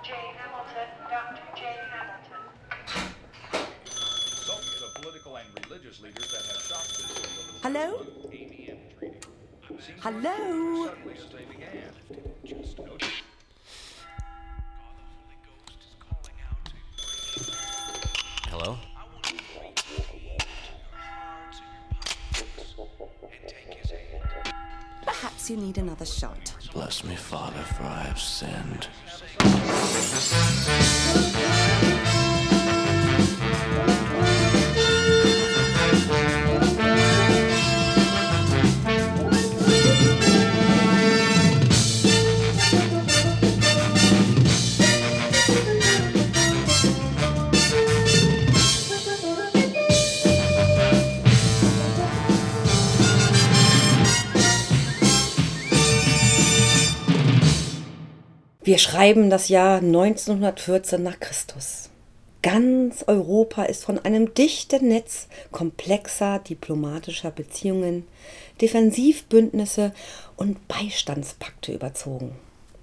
J. Hamilton, Dr. J. Hamilton. The political and religious leaders that have shocked this city over the Hello? ABM treaty. Seems Hello? suddenly as they began. Just no. Hello? Perhaps you need another shot. Bless me, Father, for I have sinned. Wir schreiben das Jahr 1914 nach Christus. Ganz Europa ist von einem dichten Netz komplexer diplomatischer Beziehungen, Defensivbündnisse und Beistandspakte überzogen.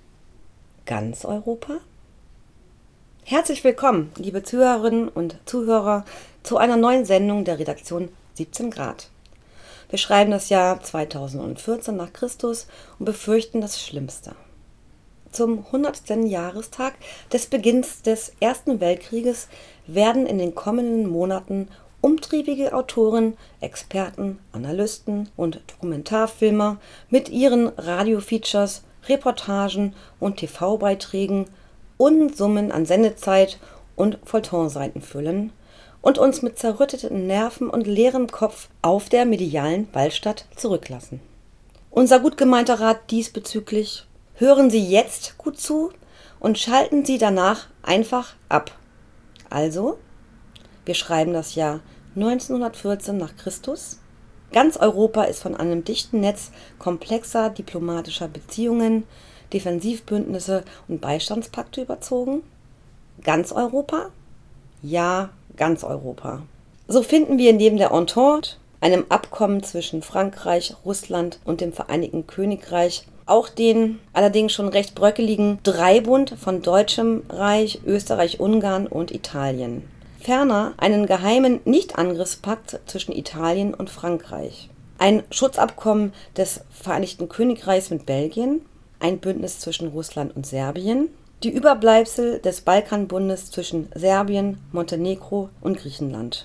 Ganz Europa? Herzlich willkommen, liebe Zuhörerinnen und Zuhörer, zu einer neuen Sendung der Redaktion 17 Grad. Wir schreiben das Jahr 2014 nach Christus und befürchten das Schlimmste. Zum 100. Jahrestag des Beginns des Ersten Weltkrieges werden in den kommenden Monaten umtriebige Autoren, Experten, Analysten und Dokumentarfilmer mit ihren Radiofeatures, Reportagen und TV-Beiträgen Unsummen an Sendezeit und Feuilletonseiten füllen und uns mit zerrütteten Nerven und leerem Kopf auf der medialen Ballstatt zurücklassen. Unser gut gemeinter Rat diesbezüglich: Hören Sie jetzt gut zu und schalten Sie danach einfach ab. Also, wir schreiben das Jahr 1914 nach Christus. Ganz Europa ist von einem dichten Netz komplexer diplomatischer Beziehungen, Defensivbündnisse und Beistandspakte überzogen. Ganz Europa? Ja, ganz Europa. So finden wir neben der Entente, einem Abkommen zwischen Frankreich, Russland und dem Vereinigten Königreich, auch den allerdings schon recht bröckeligen Dreibund von Deutschem Reich, Österreich, Ungarn und Italien. Ferner einen geheimen Nichtangriffspakt zwischen Italien und Frankreich. Ein Schutzabkommen des Vereinigten Königreichs mit Belgien, ein Bündnis zwischen Russland und Serbien, die Überbleibsel des Balkanbundes zwischen Serbien, Montenegro und Griechenland.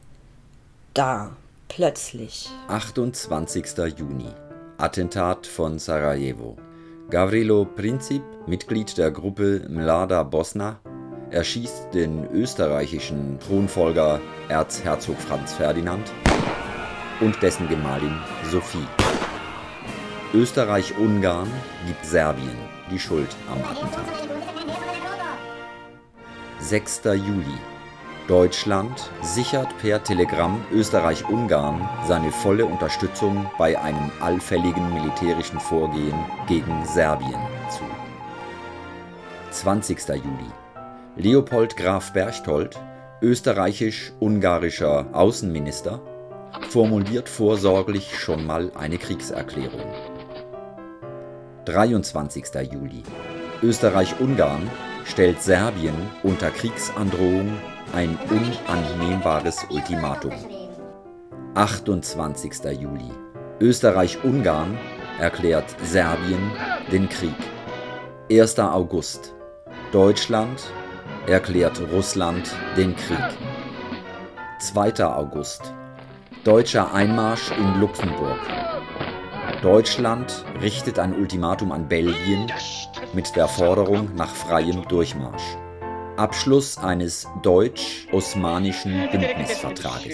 Da, plötzlich. 28. Juni. Attentat von Sarajevo. Gavrilo Princip, Mitglied der Gruppe Mlada Bosna, erschießt den österreichischen Thronfolger Erzherzog Franz Ferdinand und dessen Gemahlin Sophie. Österreich-Ungarn gibt Serbien die Schuld am Attentat. 6. Juli. Deutschland sichert per Telegramm Österreich-Ungarn seine volle Unterstützung bei einem allfälligen militärischen Vorgehen gegen Serbien zu. 20. Juli. Leopold Graf Berchtold, österreichisch-ungarischer Außenminister, formuliert vorsorglich schon mal eine Kriegserklärung. 23. Juli. Österreich-Ungarn stellt Serbien unter Kriegsandrohung ein unannehmbares Ultimatum. 28. Juli. Österreich-Ungarn erklärt Serbien den Krieg. 1. August. Deutschland erklärt Russland den Krieg. 2. August. Deutscher Einmarsch in Luxemburg. Deutschland richtet ein Ultimatum an Belgien mit der Forderung nach freiem Durchmarsch. Abschluss eines deutsch-osmanischen Bündnisvertrages.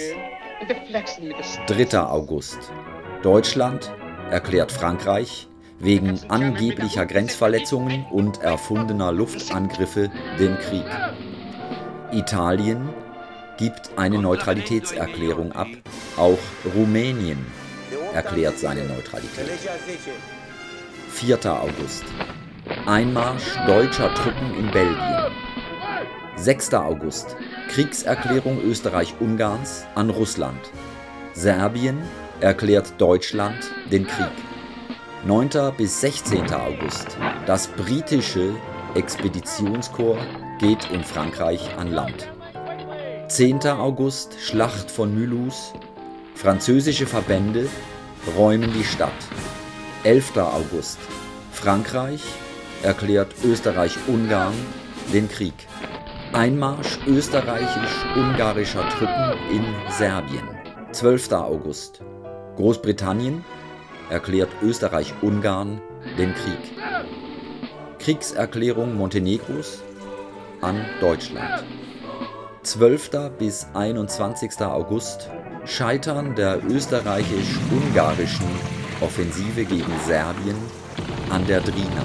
3. August. Deutschland erklärt Frankreich wegen angeblicher Grenzverletzungen und erfundener Luftangriffe den Krieg. Italien gibt eine Neutralitätserklärung ab. Auch Rumänien erklärt seine Neutralität. 4. August. Einmarsch deutscher Truppen in Belgien. 6. August. Kriegserklärung Österreich-Ungarns an Russland. Serbien erklärt Deutschland den Krieg. 9. bis 16. August. Das britische Expeditionskorps geht in Frankreich an Land. 10. August, Schlacht von Mulhouse. Französische Verbände räumen die Stadt. 11. August, Frankreich erklärt Österreich-Ungarn den Krieg. Einmarsch österreichisch-ungarischer Truppen in Serbien. 12. August, Großbritannien erklärt Österreich-Ungarn den Krieg. Kriegserklärung Montenegros an Deutschland. 12. bis 21. August, Scheitern der österreichisch-ungarischen Offensive gegen Serbien an der Drina.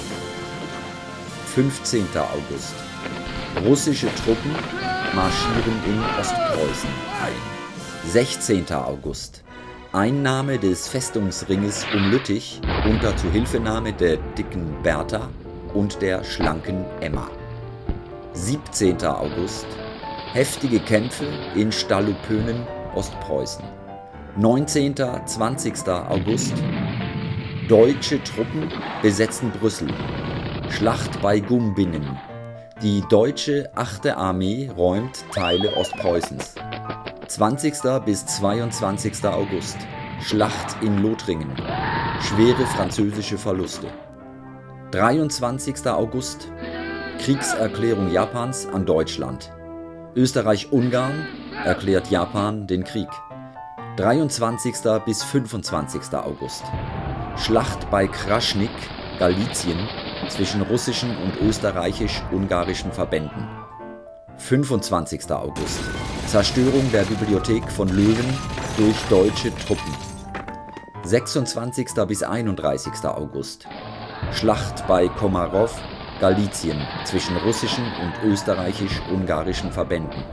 15. August, russische Truppen marschieren in Ostpreußen ein. 16. August, Einnahme des Festungsringes um Lüttich unter Zuhilfenahme der dicken Bertha und der schlanken Emma. 17. August, heftige Kämpfe in Stallupönen, Ostpreußen. 19. 20. August, deutsche Truppen besetzen Brüssel. Schlacht bei Gumbinnen. Die deutsche 8. Armee räumt Teile Ostpreußens. 20. bis 22. August, Schlacht in Lothringen. Schwere französische Verluste. 23. August, Kriegserklärung Japans an Deutschland. Österreich-Ungarn erklärt Japan den Krieg. 23. bis 25. August, Schlacht bei Kraschnik, Galizien, zwischen russischen und österreichisch-ungarischen Verbänden. 25. August, Zerstörung der Bibliothek von Löwen durch deutsche Truppen. 26. bis 31. August, Schlacht bei Komarow, Galizien, zwischen russischen und österreichisch-ungarischen Verbänden.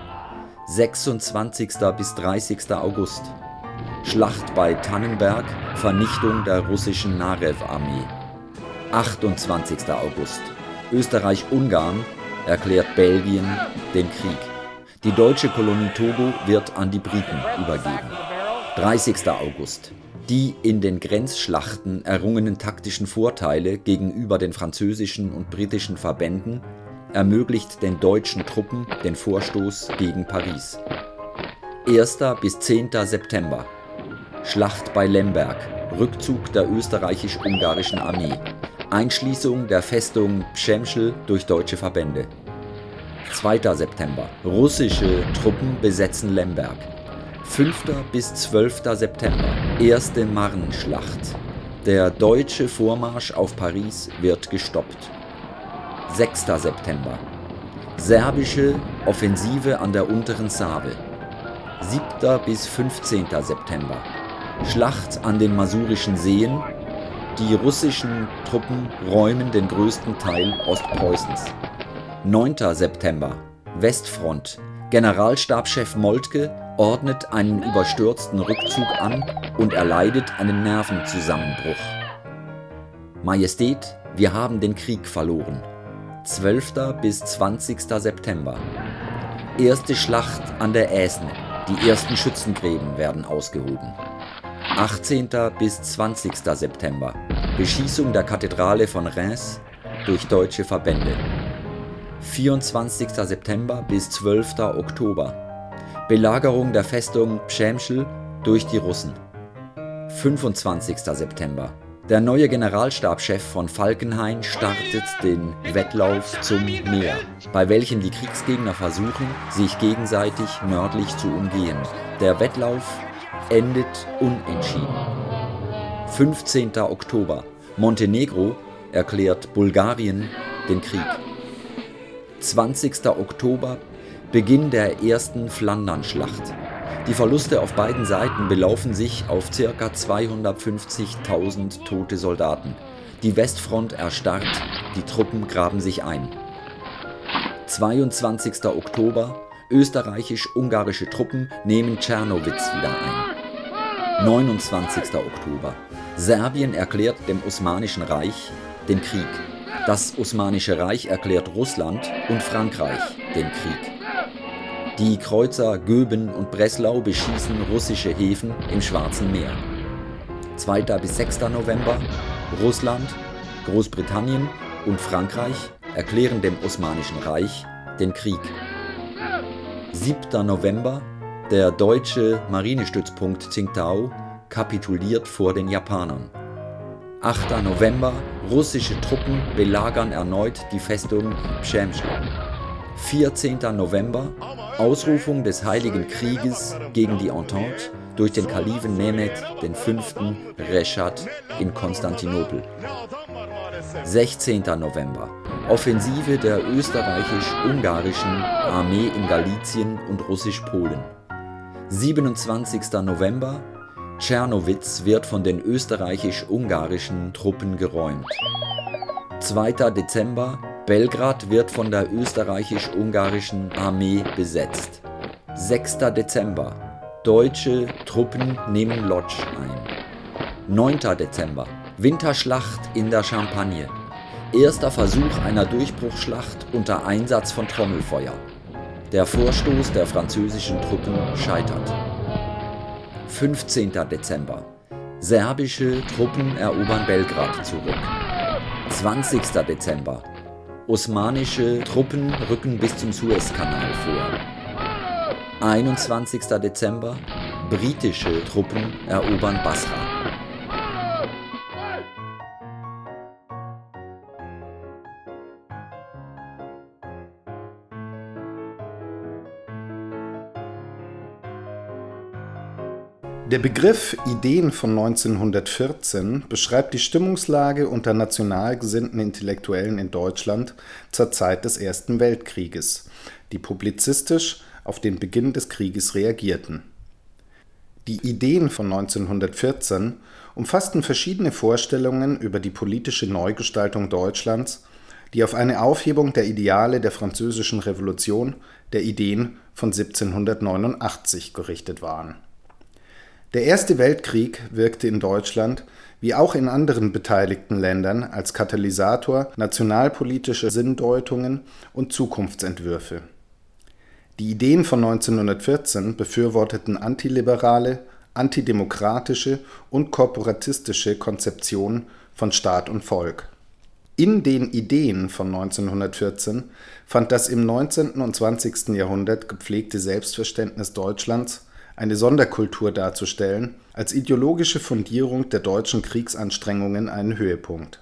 26. bis 30. August, Schlacht bei Tannenberg, Vernichtung der russischen Narew-Armee. 28. August, Österreich-Ungarn erklärt Belgien den Krieg. Die deutsche Kolonie Togo wird an die Briten übergeben. 30. August, die in den Grenzschlachten errungenen taktischen Vorteile gegenüber den französischen und britischen Verbänden ermöglicht den deutschen Truppen den Vorstoß gegen Paris. 1. bis 10. September, Schlacht bei Lemberg, Rückzug der österreichisch-ungarischen Armee, Einschließung der Festung Przemysl durch deutsche Verbände. 2. September, russische Truppen besetzen Lemberg. 5. bis 12. September, erste Marne-Schlacht. Der deutsche Vormarsch auf Paris wird gestoppt. 6. September, serbische Offensive an der unteren Save. 7. bis 15. September, Schlacht an den Masurischen Seen. Die russischen Truppen räumen den größten Teil Ostpreußens. 9. September, Westfront. Generalstabschef Moltke ordnet einen überstürzten Rückzug an und erleidet einen Nervenzusammenbruch. Majestät, wir haben den Krieg verloren. 12. bis 20. September. Erste Schlacht an der Aisne. Die ersten Schützengräben werden ausgehoben. 18. bis 20. September. Beschießung der Kathedrale von Reims durch deutsche Verbände. 24. September bis 12. Oktober. Belagerung der Festung Przemysl durch die Russen. 25. September. Der neue Generalstabschef von Falkenhayn startet den Wettlauf zum Meer, bei welchem die Kriegsgegner versuchen, sich gegenseitig nördlich zu umgehen. Der Wettlauf endet unentschieden. 15. Oktober. Montenegro erklärt Bulgarien den Krieg. 20. Oktober. Beginn der ersten Flandernschlacht. Die Verluste auf beiden Seiten belaufen sich auf ca. 250.000 tote Soldaten. Die Westfront erstarrt, die Truppen graben sich ein. 22. Oktober. Österreichisch-ungarische Truppen nehmen Czernowitz wieder ein. 29. Oktober. Serbien erklärt dem Osmanischen Reich den Krieg. Das Osmanische Reich erklärt Russland und Frankreich den Krieg. Die Kreuzer Göben und Breslau beschießen russische Häfen im Schwarzen Meer. 2. bis 6. November. Russland, Großbritannien und Frankreich erklären dem Osmanischen Reich den Krieg. 7. November, der deutsche Marinestützpunkt Tsingtao kapituliert vor den Japanern. 8. November, russische Truppen belagern erneut die Festung Przemysl. 14. November, Ausrufung des Heiligen Krieges gegen die Entente durch den Kalifen Mehmed V. Reschad in Konstantinopel. 16. November, Offensive der österreichisch-ungarischen Armee in Galizien und Russisch-Polen. 27. November, Czernowitz wird von den österreichisch-ungarischen Truppen geräumt. 2. Dezember, Belgrad wird von der österreichisch-ungarischen Armee besetzt. 6. Dezember, deutsche Truppen nehmen Lodz ein. 9. Dezember, Winterschlacht in der Champagne. Erster Versuch einer Durchbruchsschlacht unter Einsatz von Trommelfeuer. Der Vorstoß der französischen Truppen scheitert. 15. Dezember. Serbische Truppen erobern Belgrad zurück. 20. Dezember. Osmanische Truppen rücken bis zum Suezkanal vor. 21. Dezember. Britische Truppen erobern Basra. Der Begriff Ideen von 1914 beschreibt die Stimmungslage unter national gesinnten Intellektuellen in Deutschland zur Zeit des Ersten Weltkrieges, die publizistisch auf den Beginn des Krieges reagierten. Die Ideen von 1914 umfassten verschiedene Vorstellungen über die politische Neugestaltung Deutschlands, die auf eine Aufhebung der Ideale der Französischen Revolution, der Ideen von 1789 gerichtet waren. Der Erste Weltkrieg wirkte in Deutschland, wie auch in anderen beteiligten Ländern, als Katalysator nationalpolitischer Sinndeutungen und Zukunftsentwürfe. Die Ideen von 1914 befürworteten antiliberale, antidemokratische und korporatistische Konzeptionen von Staat und Volk. In den Ideen von 1914 fand das im 19. und 20. Jahrhundert gepflegte Selbstverständnis Deutschlands, eine Sonderkultur darzustellen, als ideologische Fundierung der deutschen Kriegsanstrengungen einen Höhepunkt.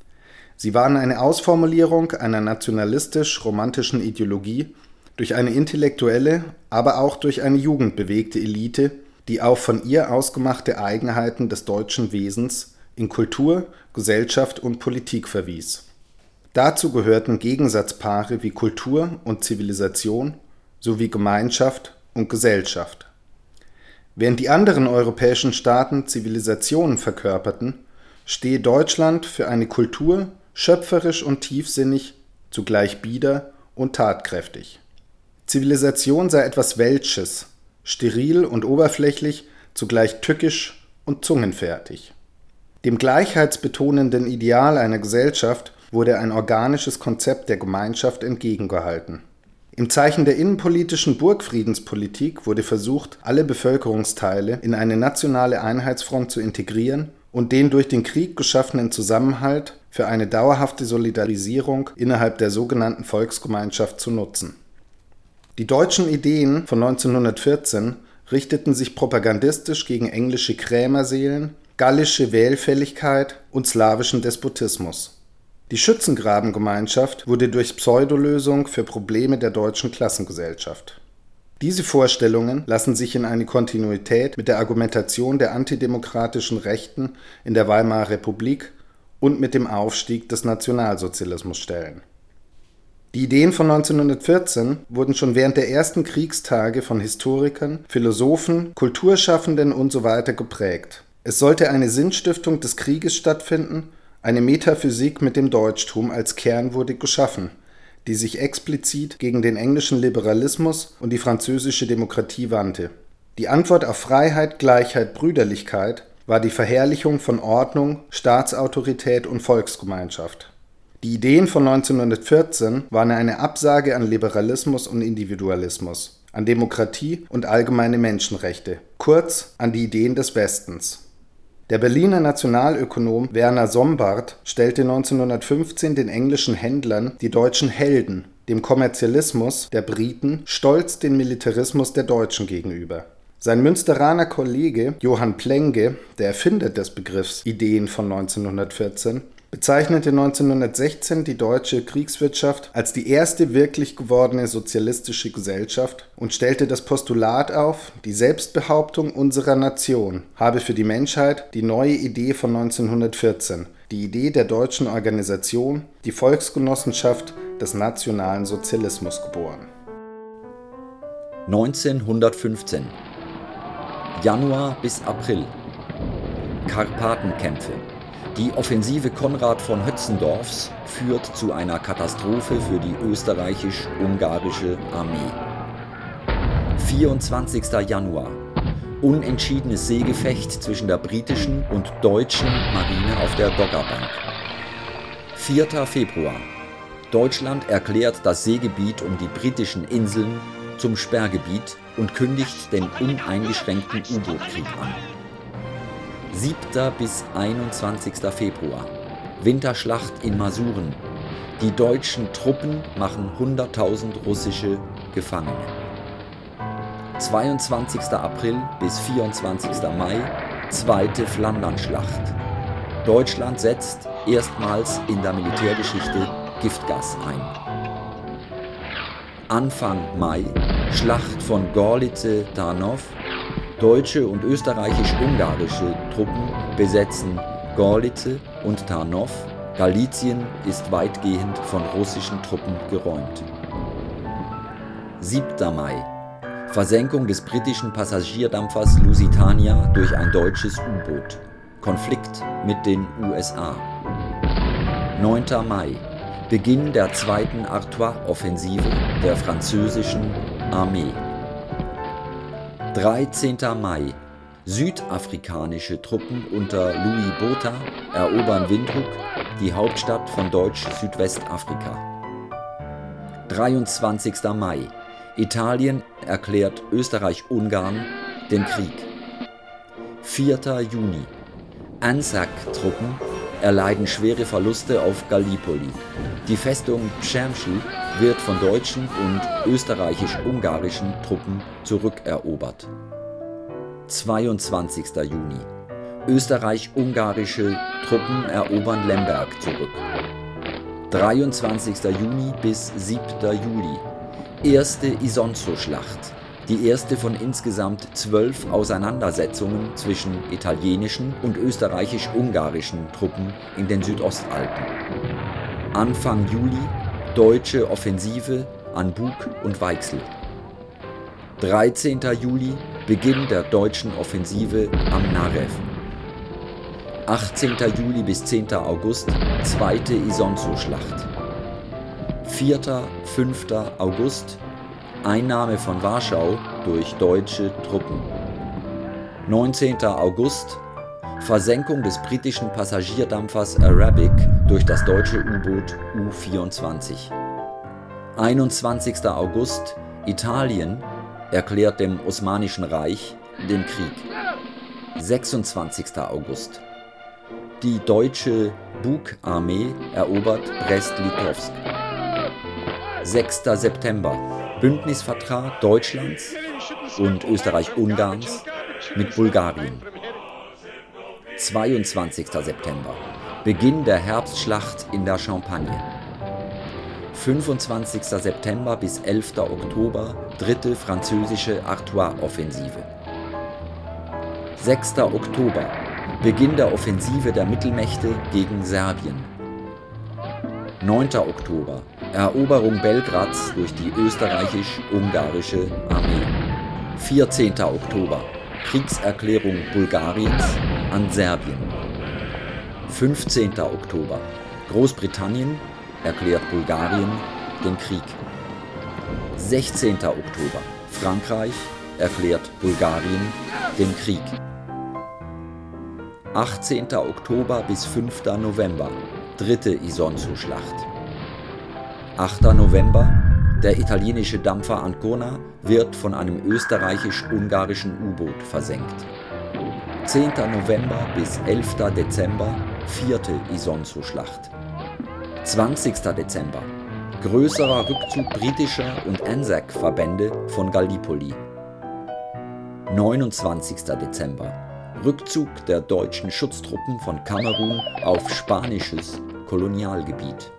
Sie waren eine Ausformulierung einer nationalistisch-romantischen Ideologie durch eine intellektuelle, aber auch durch eine jugendbewegte Elite, die auf von ihr ausgemachte Eigenheiten des deutschen Wesens in Kultur, Gesellschaft und Politik verwies. Dazu gehörten Gegensatzpaare wie Kultur und Zivilisation sowie Gemeinschaft und Gesellschaft. Während die anderen europäischen Staaten Zivilisationen verkörperten, stehe Deutschland für eine Kultur schöpferisch und tiefsinnig, zugleich bieder und tatkräftig. Zivilisation sei etwas Welsches, steril und oberflächlich, zugleich tückisch und zungenfertig. Dem gleichheitsbetonenden Ideal einer Gesellschaft wurde ein organisches Konzept der Gemeinschaft entgegengehalten. Im Zeichen der innenpolitischen Burgfriedenspolitik wurde versucht, alle Bevölkerungsteile in eine nationale Einheitsfront zu integrieren und den durch den Krieg geschaffenen Zusammenhalt für eine dauerhafte Solidarisierung innerhalb der sogenannten Volksgemeinschaft zu nutzen. Die deutschen Ideen von 1914 richteten sich propagandistisch gegen englische Krämerseelen, gallische Wählfälligkeit und slawischen Despotismus. Die Schützengrabengemeinschaft wurde durch Pseudolösung für Probleme der deutschen Klassengesellschaft. Diese Vorstellungen lassen sich in eine Kontinuität mit der Argumentation der antidemokratischen Rechten in der Weimarer Republik und mit dem Aufstieg des Nationalsozialismus stellen. Die Ideen von 1914 wurden schon während der ersten Kriegstage von Historikern, Philosophen, Kulturschaffenden usw. geprägt. Es sollte eine Sinnstiftung des Krieges stattfinden, eine Metaphysik mit dem Deutschtum als Kern wurde geschaffen, die sich explizit gegen den englischen Liberalismus und die französische Demokratie wandte. Die Antwort auf Freiheit, Gleichheit, Brüderlichkeit war die Verherrlichung von Ordnung, Staatsautorität und Volksgemeinschaft. Die Ideen von 1914 waren eine Absage an Liberalismus und Individualismus, an Demokratie und allgemeine Menschenrechte, kurz an die Ideen des Westens. Der Berliner Nationalökonom Werner Sombart stellte 1915 den englischen Händlern die deutschen Helden, dem Kommerzialismus der Briten, stolz den Militarismus der Deutschen gegenüber. Sein Münsteraner Kollege Johann Plenge, der Erfinder des Begriffs Ideen von 1914, bezeichnete 1916 die deutsche Kriegswirtschaft als die erste wirklich gewordene sozialistische Gesellschaft und stellte das Postulat auf, die Selbstbehauptung unserer Nation habe für die Menschheit die neue Idee von 1914, die Idee der deutschen Organisation, die Volksgenossenschaft des nationalen Sozialismus geboren. 1915 Januar bis April Karpatenkämpfe. Die Offensive Konrad von Hötzendorfs führt zu einer Katastrophe für die österreichisch-ungarische Armee. 24. Januar. Unentschiedenes Seegefecht zwischen der britischen und deutschen Marine auf der Doggerbank. 4. Februar. Deutschland erklärt das Seegebiet um die britischen Inseln zum Sperrgebiet und kündigt den uneingeschränkten U-Boot-Krieg an. 7. bis 21. Februar. Winterschlacht in Masuren. Die deutschen Truppen machen 100.000 russische Gefangene. 22. April bis 24. Mai. Zweite Flandernschlacht. Deutschland setzt erstmals in der Militärgeschichte Giftgas ein. Anfang Mai. Schlacht von Gorlice-Tarnów. Deutsche und österreichisch-ungarische Truppen besetzen Gorlice und Tarnów. Galizien ist weitgehend von russischen Truppen geräumt. 7. Mai. Versenkung des britischen Passagierdampfers Lusitania durch ein deutsches U-Boot. Konflikt mit den USA. 9. Mai. Beginn der zweiten Artois-Offensive der französischen Armee. 13. Mai. Südafrikanische Truppen unter Louis Botha erobern Windhoek, die Hauptstadt von Deutsch-Südwestafrika. 23. Mai. Italien erklärt Österreich-Ungarn den Krieg. 4. Juni. Anzac-Truppen erleiden schwere Verluste auf Gallipoli. Die Festung Przemysl wird von deutschen und österreichisch-ungarischen Truppen zurückerobert. 22. Juni. Österreich-ungarische Truppen erobern Lemberg zurück. 23. Juni bis 7. Juli. Erste Isonzo-Schlacht. Die erste von insgesamt 12 Auseinandersetzungen zwischen italienischen und österreichisch-ungarischen Truppen in den Südostalpen. Anfang Juli deutsche Offensive an Bug und Weichsel. 13. Juli Beginn der deutschen Offensive am Narew. 18. Juli bis 10. August zweite Isonzo-Schlacht. 4. 5. August Einnahme von Warschau durch deutsche Truppen. 19. August Versenkung des britischen Passagierdampfers Arabic durch das deutsche U-Boot U-24. 21. August Italien erklärt dem Osmanischen Reich den Krieg. 26. August die deutsche Bug-Armee erobert Brest-Litowsk. 6. September Bündnisvertrag Deutschlands und Österreich-Ungarns mit Bulgarien. 22. September Beginn der Herbstschlacht in der Champagne. 25. September bis 11. Oktober dritte französische Artois-Offensive. 6. Oktober Beginn der Offensive der Mittelmächte gegen Serbien. 9. Oktober Eroberung Belgrads durch die österreichisch-ungarische Armee. 14. Oktober Kriegserklärung Bulgariens an Serbien. 15. Oktober Großbritannien erklärt Bulgarien den Krieg. 16. Oktober Frankreich erklärt Bulgarien den Krieg. 18. Oktober bis 5. November dritte Isonzo-Schlacht. 8. November der italienische Dampfer Ancona wird von einem österreichisch-ungarischen U-Boot versenkt. 10. November bis 11. Dezember, 4. Isonzo-Schlacht. 20. Dezember, größerer Rückzug britischer und Anzac-Verbände von Gallipoli. 29. Dezember, Rückzug der deutschen Schutztruppen von Kamerun auf spanisches Kolonialgebiet.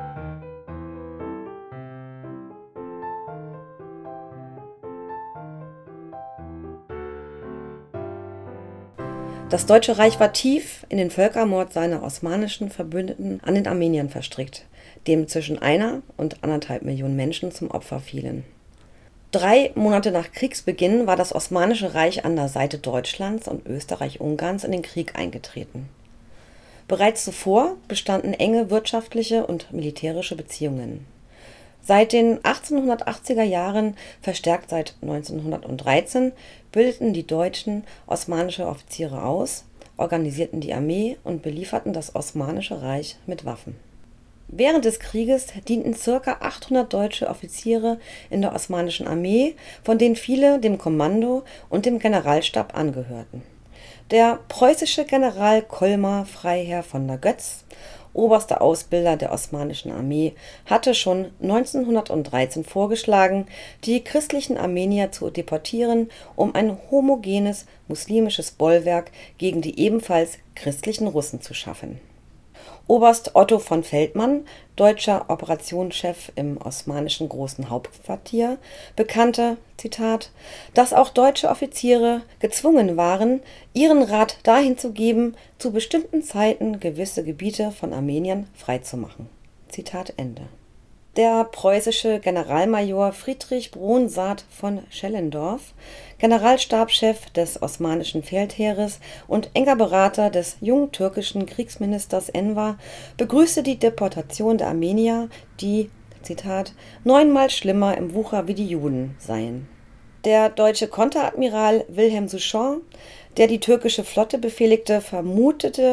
Das Deutsche Reich war tief in den Völkermord seiner osmanischen Verbündeten an den Armeniern verstrickt, dem zwischen 1 und 1,5 Millionen Menschen zum Opfer fielen. 3 Monate nach Kriegsbeginn war das Osmanische Reich an der Seite Deutschlands und Österreich-Ungarns in den Krieg eingetreten. Bereits zuvor bestanden enge wirtschaftliche und militärische Beziehungen. Seit den 1880er Jahren, verstärkt seit 1913, bildeten die Deutschen osmanische Offiziere aus, organisierten die Armee und belieferten das Osmanische Reich mit Waffen. Während des Krieges dienten ca. 800 deutsche Offiziere in der osmanischen Armee, von denen viele dem Kommando und dem Generalstab angehörten. Der preußische General Kolmar Freiherr von der Götz, oberster Ausbilder der osmanischen Armee, hatte schon 1913 vorgeschlagen, die christlichen Armenier zu deportieren, um ein homogenes muslimisches Bollwerk gegen die ebenfalls christlichen Russen zu schaffen. Oberst Otto von Feldmann, deutscher Operationschef im osmanischen Großen Hauptquartier, bekannte, Zitat, dass auch deutsche Offiziere gezwungen waren, ihren Rat dahin zu geben, zu bestimmten Zeiten gewisse Gebiete von Armeniern freizumachen. Zitat Ende. Der preußische Generalmajor Friedrich Bronsart von Schellendorf, Generalstabschef des osmanischen Feldheeres und enger Berater des jungen türkischen Kriegsministers Enver, begrüßte die Deportation der Armenier, die, Zitat, 9-mal schlimmer im Wucher wie die Juden seien. Der deutsche Konteradmiral Wilhelm Souchon, der die türkische Flotte befehligte, vermutete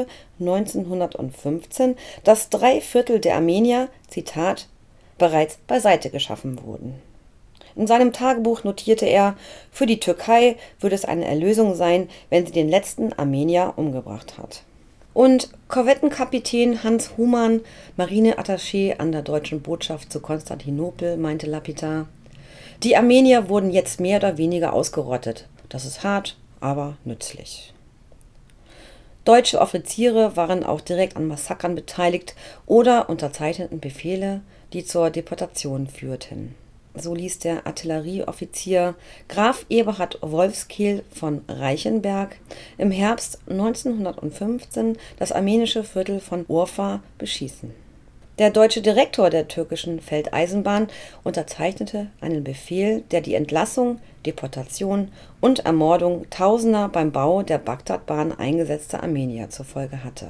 1915, dass 3/4 der Armenier, Zitat, bereits beiseite geschaffen wurden. In seinem Tagebuch notierte er, für die Türkei würde es eine Erlösung sein, wenn sie den letzten Armenier umgebracht hat. Und Korvettenkapitän Hans Humann, Marineattaché an der deutschen Botschaft zu Konstantinopel, meinte lapidar: Die Armenier wurden jetzt mehr oder weniger ausgerottet. Das ist hart, aber nützlich. Deutsche Offiziere waren auch direkt an Massakern beteiligt oder unterzeichneten Befehle, die zur Deportation führten. So ließ der Artillerieoffizier Graf Eberhard Wolfskehl von Reichenberg im Herbst 1915 das armenische Viertel von Urfa beschießen. Der deutsche Direktor der türkischen Feldeisenbahn unterzeichnete einen Befehl, der die Entlassung, Deportation und Ermordung tausender beim Bau der Bagdadbahn eingesetzter Armenier zur Folge hatte.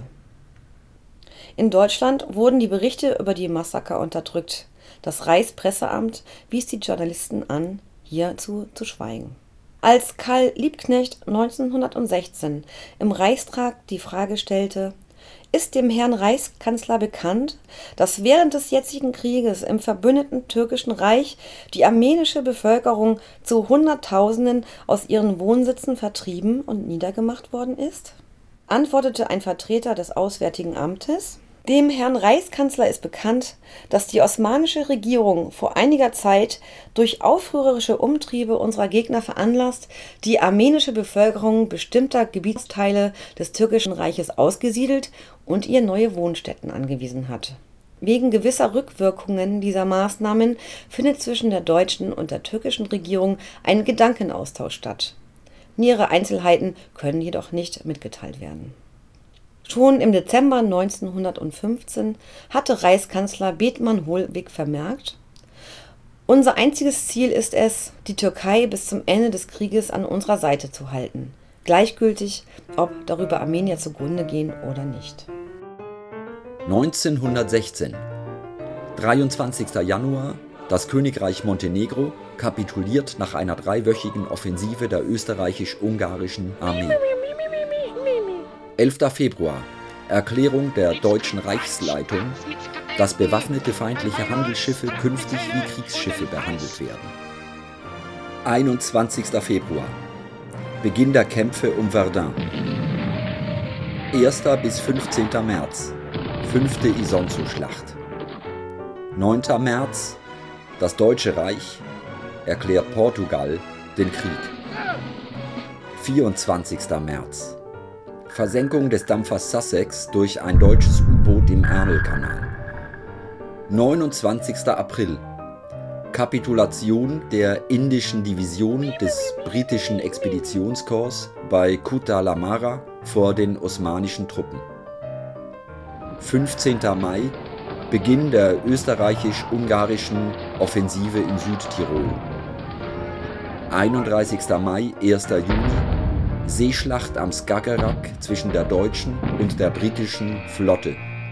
In Deutschland wurden die Berichte über die Massaker unterdrückt. Das Reichspresseamt wies die Journalisten an, hierzu zu schweigen. Als Karl Liebknecht 1916 im Reichstag die Frage stellte: Ist dem Herrn Reichskanzler bekannt, dass während des jetzigen Krieges im verbündeten türkischen Reich die armenische Bevölkerung zu Hunderttausenden aus ihren Wohnsitzen vertrieben und niedergemacht worden ist? Antwortete ein Vertreter des Auswärtigen Amtes: Dem Herrn Reichskanzler ist bekannt, dass die osmanische Regierung vor einiger Zeit durch aufrührerische Umtriebe unserer Gegner veranlasst, die armenische Bevölkerung bestimmter Gebietsteile des türkischen Reiches ausgesiedelt und ihr neue Wohnstätten angewiesen hat. Wegen gewisser Rückwirkungen dieser Maßnahmen findet zwischen der deutschen und der türkischen Regierung ein Gedankenaustausch statt. Nähere Einzelheiten können jedoch nicht mitgeteilt werden. Schon im Dezember 1915 hatte Reichskanzler Bethmann Hollweg vermerkt: Unser einziges Ziel ist es, die Türkei bis zum Ende des Krieges an unserer Seite zu halten, gleichgültig, ob darüber Armenier zugrunde gehen oder nicht. 1916, 23. Januar, das Königreich Montenegro kapituliert nach einer 3-wöchigen Offensive der österreichisch-ungarischen Armee. 11. Februar, Erklärung der deutschen Reichsleitung, dass bewaffnete feindliche Handelsschiffe künftig wie Kriegsschiffe behandelt werden. 21. Februar, Beginn der Kämpfe um Verdun. 1. bis 15. März, 5. Isonzo-Schlacht. 9. März, das Deutsche Reich erklärt Portugal den Krieg. 24. März, Versenkung des Dampfers Sussex durch ein deutsches U-Boot im Ärmelkanal. 29. April, Kapitulation der indischen Division des britischen Expeditionskorps bei Kutta Lamara vor den osmanischen Truppen. 15. Mai, Beginn der österreichisch-ungarischen Offensive in Südtirol. 31. Mai, 1. Juni, Seeschlacht am Skagerrak zwischen der deutschen und der britischen Flotte.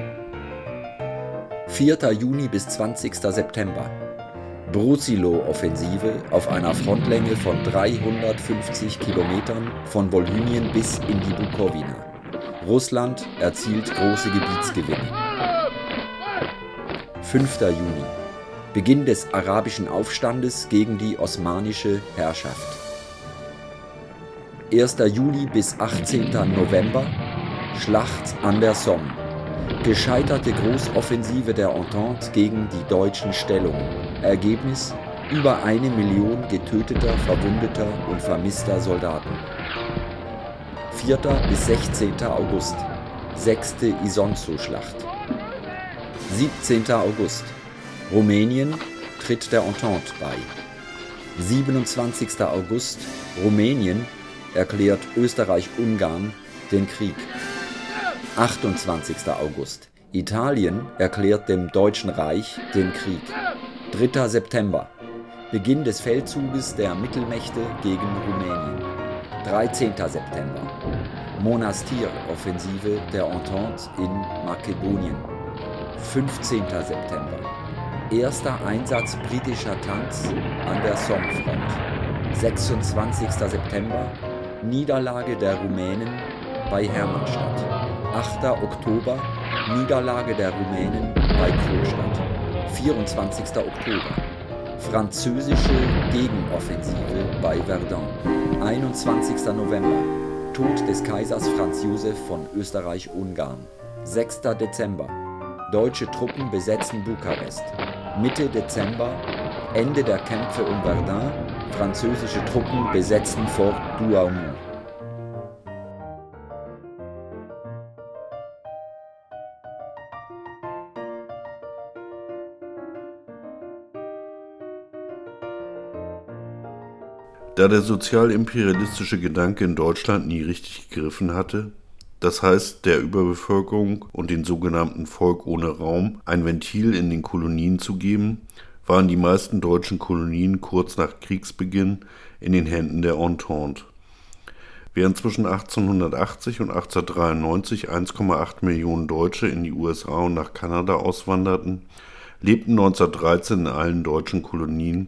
4. Juni bis 20. September, Brusilo-Offensive auf einer Frontlänge von 350 Kilometern von Volhynien bis in die Bukowina. Russland erzielt große Gebietsgewinne. 5. Juni, Beginn des arabischen Aufstandes gegen die osmanische Herrschaft. 1. Juli bis 18. November, Schlacht an der Somme. Gescheiterte Großoffensive der Entente gegen die deutschen Stellungen. Ergebnis: über 1 Million getöteter, verwundeter und vermisster Soldaten. 4. bis 16. August, 6. Isonzo-Schlacht. 17. August, Rumänien tritt der Entente bei. 27. August, Rumänien erklärt Österreich-Ungarn den Krieg. 28. August, Italien erklärt dem Deutschen Reich den Krieg. 3. September, Beginn des Feldzuges der Mittelmächte gegen Rumänien. 13. September, Monastir-Offensive der Entente in Makedonien. 15. September, erster Einsatz britischer Tanks an der Somme-Front. 26. September, Niederlage der Rumänen bei Hermannstadt. 8. Oktober, Niederlage der Rumänen bei Kronstadt. 24. Oktober, französische Gegenoffensive bei Verdun. 21. November, Tod des Kaisers Franz Josef von Österreich-Ungarn. 6. Dezember, deutsche Truppen besetzen Bukarest. Mitte Dezember, Ende der Kämpfe um Verdun, französische Truppen besetzen Fort Douaumont. Da der sozial-imperialistische Gedanke in Deutschland nie richtig gegriffen hatte, das heißt der Überbevölkerung und den sogenannten Volk ohne Raum ein Ventil in den Kolonien zu geben, waren die meisten deutschen Kolonien kurz nach Kriegsbeginn in den Händen der Entente. Während zwischen 1880 und 1893 1,8 Millionen Deutsche in die USA und nach Kanada auswanderten, lebten 1913 in allen deutschen Kolonien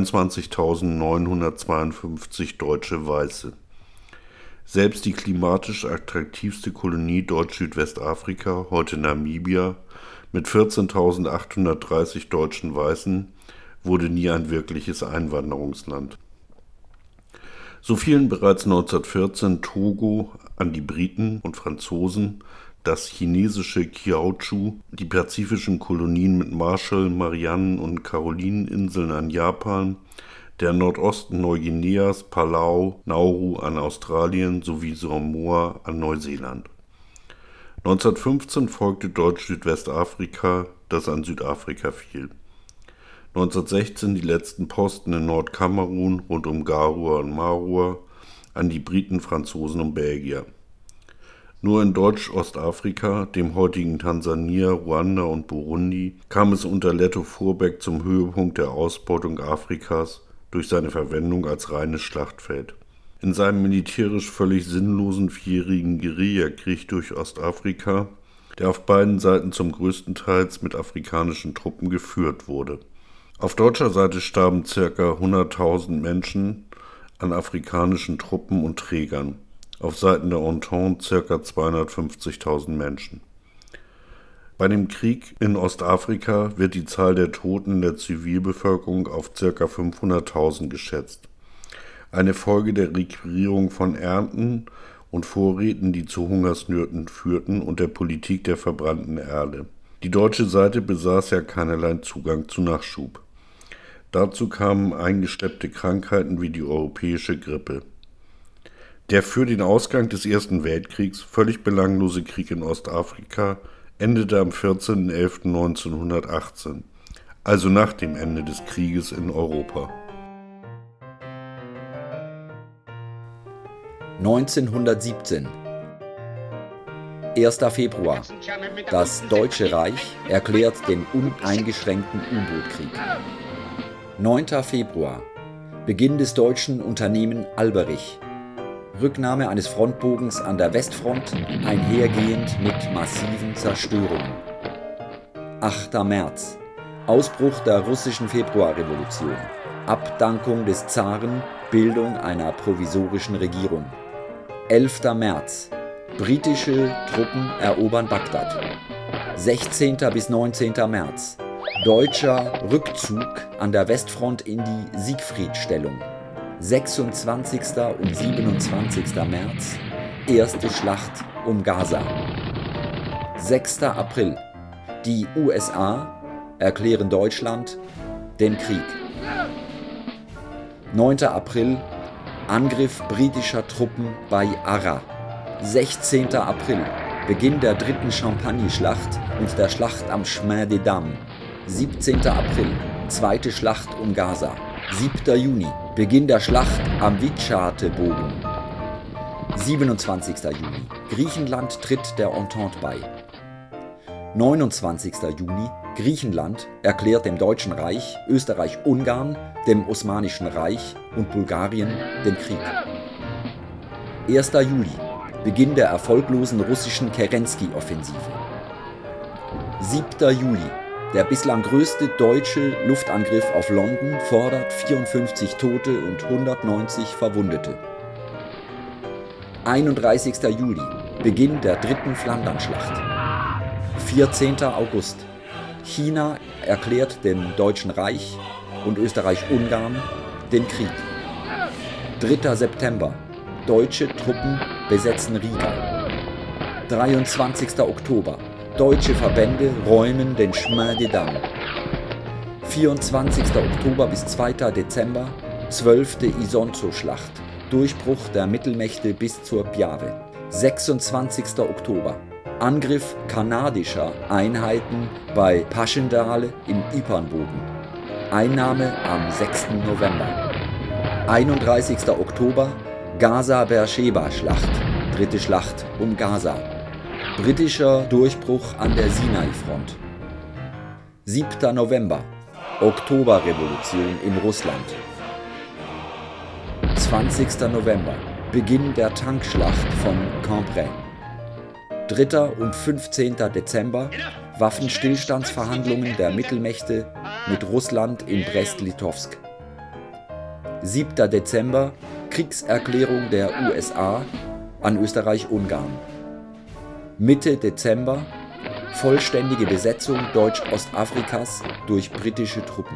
23.952 deutsche Weiße. Selbst die klimatisch attraktivste Kolonie Deutsch-Südwestafrika, heute Namibia, mit 14.830 deutschen Weißen, wurde nie ein wirkliches Einwanderungsland. So fielen bereits 1914 Togo an die Briten und Franzosen, das chinesische Kiautschou, die pazifischen Kolonien mit Marshall, Marianen- und Karolineninseln an Japan, der Nordosten Neuguineas, Palau, Nauru an Australien sowie Samoa an Neuseeland. 1915 folgte Deutsch-Südwestafrika, das an Südafrika fiel. 1916 die letzten Posten in Nordkamerun rund um Garua und Marua an die Briten, Franzosen und Belgier. Nur in Deutsch-Ostafrika, dem heutigen Tansania, Ruanda und Burundi, kam es unter Letto Furbeck zum Höhepunkt der Ausbeutung Afrikas durch seine Verwendung als reines Schlachtfeld. In seinem militärisch völlig sinnlosen vierjährigen Guerillakrieg durch Ostafrika, der auf beiden Seiten zum größten Teil mit afrikanischen Truppen geführt wurde. Auf deutscher Seite starben ca. 100.000 Menschen an afrikanischen Truppen und Trägern. Auf Seiten der Entente ca. 250.000 Menschen. Bei dem Krieg in Ostafrika wird die Zahl der Toten der Zivilbevölkerung auf ca. 500.000 geschätzt. eine Folge der Requirierung von Ernten und Vorräten, die zu Hungersnöten führten, und der Politik der verbrannten Erde. Die deutsche Seite besaß ja keinerlei Zugang zu Nachschub. Dazu kamen eingeschleppte Krankheiten wie die europäische Grippe. Der für den Ausgang des Ersten Weltkriegs völlig belanglose Krieg in Ostafrika endete am 14.11.1918, also nach dem Ende des Krieges in Europa. 1917. 1. Februar. Das Deutsche Reich erklärt den uneingeschränkten U-Boot-Krieg. 9. Februar. Beginn des deutschen Unternehmen Alberich. Rücknahme eines Frontbogens an der Westfront, einhergehend mit massiven Zerstörungen. 8. März. Ausbruch der russischen Februarrevolution. Abdankung des Zaren, Bildung einer provisorischen Regierung. 11. März. Britische Truppen erobern Bagdad. 16. bis 19. März. Deutscher Rückzug an der Westfront in die Siegfriedstellung. 26. und 27. März. Erste Schlacht um Gaza. 6. April. Die USA erklären Deutschland den Krieg. 9. April. Angriff britischer Truppen bei Arras. 16. April. Beginn der dritten Champagny-Schlacht und der Schlacht am Chemin des Dames. 17. April. Zweite Schlacht um Gaza. 7. Juni. Beginn der Schlacht am Vichate-Bogen. 27. Juni. Griechenland tritt der Entente bei. 29. Juni. Griechenland erklärt dem Deutschen Reich, Österreich-Ungarn, dem Osmanischen Reich und Bulgarien den Krieg. 1. Juli. Beginn der erfolglosen russischen Kerensky-Offensive. 7. Juli. Der bislang größte deutsche Luftangriff auf London fordert 54 Tote und 190 Verwundete. 31. Juli. Beginn der dritten Flandernschlacht. 14. August. China erklärt dem Deutschen Reich und Österreich-Ungarn den Krieg. 3. September. Deutsche Truppen besetzen Riga. 23. Oktober. Deutsche Verbände räumen den Chemin des Dames. 24. Oktober bis 2. Dezember. 12. Isonzo-Schlacht. Durchbruch der Mittelmächte bis zur Piave. 26. Oktober. Angriff kanadischer Einheiten bei Passchendaele im Ypernbogen. Einnahme am 6. November. 31. Oktober. Gaza-Beersheba-Schlacht. Dritte Schlacht um Gaza. Britischer Durchbruch an der Sinai-Front. 7. November. Oktoberrevolution in Russland. 20. November. Beginn der Tankschlacht von Cambrai. 3. und 15. Dezember. Waffenstillstandsverhandlungen der Mittelmächte mit Russland in Brest-Litowsk. 7. Dezember. Kriegserklärung der USA an Österreich-Ungarn. Mitte Dezember. Vollständige Besetzung Deutsch-Ostafrikas durch britische Truppen.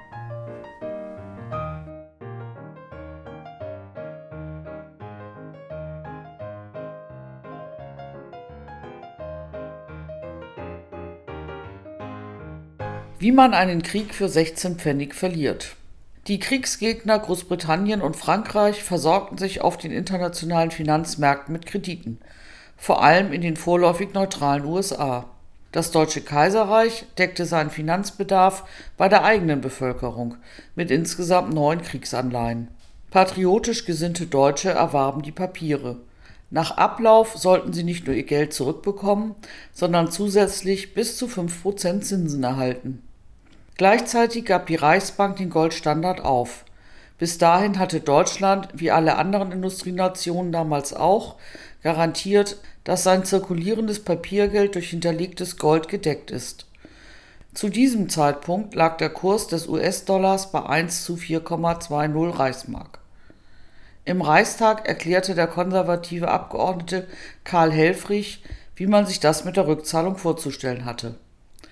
Wie man einen Krieg für 16 Pfennig verliert. Die Kriegsgegner Großbritannien und Frankreich versorgten sich auf den internationalen Finanzmärkten mit Krediten, vor allem in den vorläufig neutralen USA. Das Deutsche Kaiserreich deckte seinen Finanzbedarf bei der eigenen Bevölkerung mit insgesamt 9 Kriegsanleihen. Patriotisch gesinnte Deutsche erwarben die Papiere. Nach Ablauf sollten sie nicht nur ihr Geld zurückbekommen, sondern zusätzlich bis zu 5% Zinsen erhalten. Gleichzeitig gab die Reichsbank den Goldstandard auf. Bis dahin hatte Deutschland, wie alle anderen Industrienationen damals auch, garantiert, dass sein zirkulierendes Papiergeld durch hinterlegtes Gold gedeckt ist. Zu diesem Zeitpunkt lag der Kurs des US-Dollars bei 1:4,20 Reichsmark. Im Reichstag erklärte der konservative Abgeordnete Karl Helfrich, wie man sich das mit der Rückzahlung vorzustellen hatte.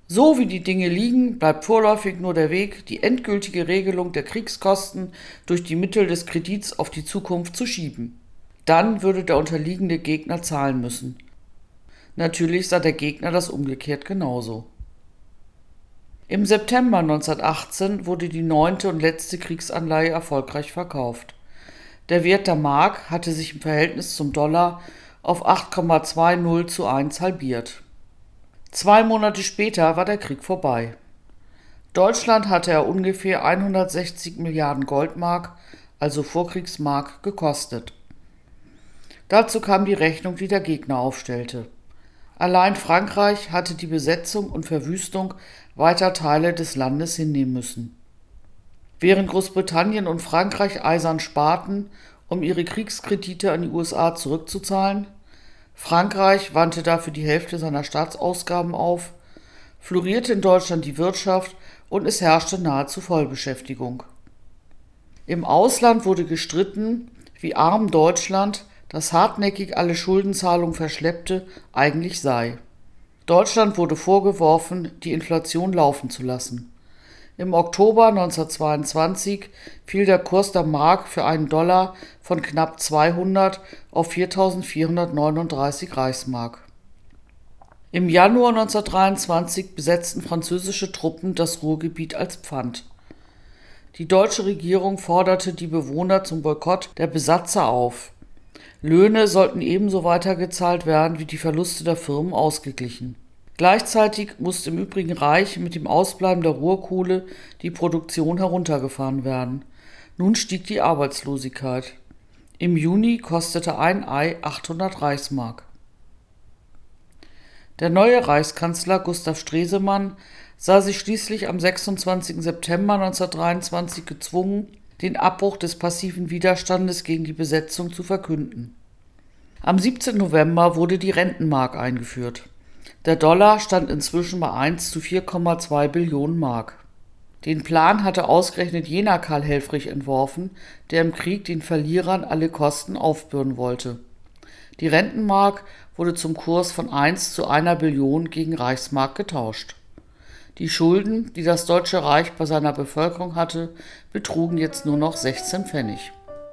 So wie die Dinge liegen, bleibt vorläufig nur der Weg, die endgültige Regelung der Kriegskosten durch die Mittel des Kredits auf die Zukunft zu schieben. Dann würde der unterliegende Gegner zahlen müssen. Natürlich sah der Gegner das umgekehrt genauso. Im September 1918 wurde die 9. und letzte Kriegsanleihe erfolgreich verkauft. Der Wert der Mark hatte sich im Verhältnis zum Dollar auf 8,20:1 halbiert. 2 Monate später war der Krieg vorbei. Deutschland hatte er ungefähr 160 Milliarden Goldmark, also Vorkriegsmark, gekostet. Dazu kam die Rechnung, die der Gegner aufstellte. Allein Frankreich hatte die Besetzung und Verwüstung weiter Teile des Landes hinnehmen müssen. Während Großbritannien und Frankreich eisern sparten, um ihre Kriegskredite an die USA zurückzuzahlen, Frankreich wandte dafür die Hälfte seiner Staatsausgaben auf, florierte in Deutschland die Wirtschaft und es herrschte nahezu Vollbeschäftigung. Im Ausland wurde gestritten, wie arm Deutschland, das hartnäckig alle Schuldenzahlungen verschleppte, eigentlich sei. Deutschland wurde vorgeworfen, die Inflation laufen zu lassen. Im Oktober 1922 fiel der Kurs der Mark für einen Dollar von knapp 200 auf 4.439 Reichsmark. Im Januar 1923 besetzten französische Truppen das Ruhrgebiet als Pfand. Die deutsche Regierung forderte die Bewohner zum Boykott der Besatzer auf. Löhne sollten ebenso weitergezahlt werden wie die Verluste der Firmen ausgeglichen. Gleichzeitig musste im übrigen Reich mit dem Ausbleiben der Ruhrkohle die Produktion heruntergefahren werden. Nun stieg die Arbeitslosigkeit. Im Juni kostete ein Ei 800 Reichsmark. Der neue Reichskanzler Gustav Stresemann sah sich schließlich am 26. September 1923 gezwungen, den Abbruch des passiven Widerstandes gegen die Besetzung zu verkünden. Am 17. November wurde die Rentenmark eingeführt. Der Dollar stand inzwischen bei 1 zu 4,2 Billionen Mark. Den Plan hatte ausgerechnet jener Karl Helfrich entworfen, der im Krieg den Verlierern alle Kosten aufbürden wollte. Die Rentenmark wurde zum Kurs von 1 zu 1 Billion gegen Reichsmark getauscht. Die Schulden, die das Deutsche Reich bei seiner Bevölkerung hatte, betrugen jetzt nur noch 16 Pfennig.